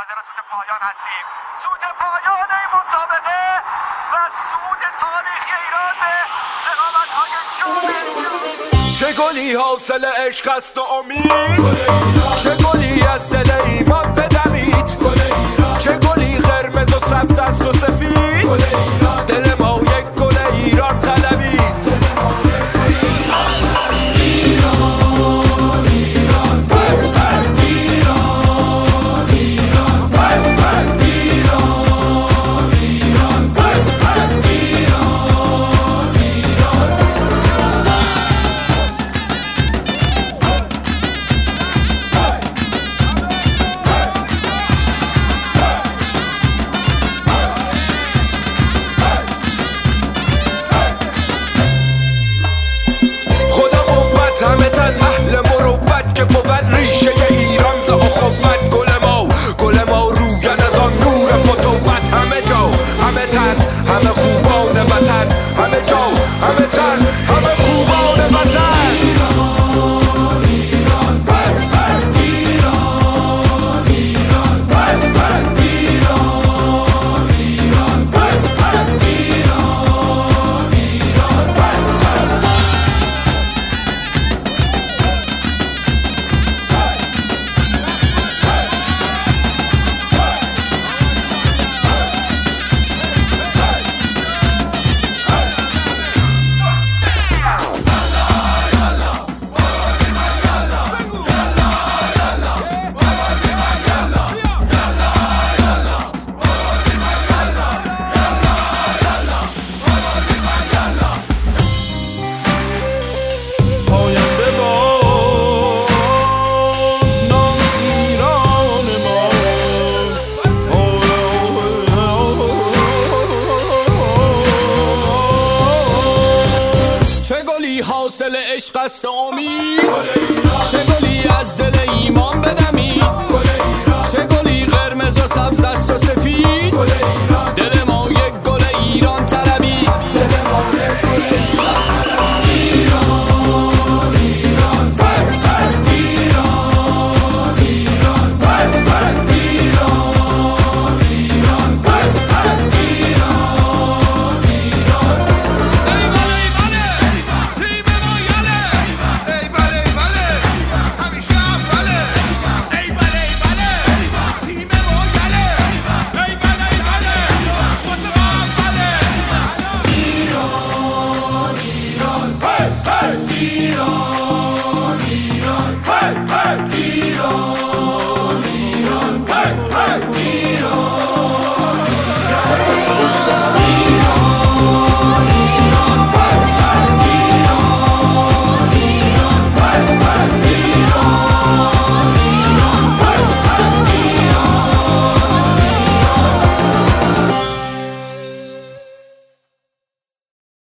منتظر سوت پایان هستیم. سوت پایان این مسابقه و صعود تاریخی ایران به رقابت‌های جهانی. چه گلی حاصل عشق است و امید، چه گلی از دل ایمان بدمید، چه گلی قرمز و سبز است و سفید، دل ما یک گل ایران طلبید. همه تن اهل مروت که بود ریشه ایران ز اخوت. گل ما روید از آن نور فتوت. همه جا همه تن همه خوبان وطن، همه جا همه تن همه خوبان وطن. حاصل عشق است و امید، چه گلی از دل ایمان بدمید، چه گلی قرمز و سبز است و سفید، دل ما یک گل ایران طلبید. ایران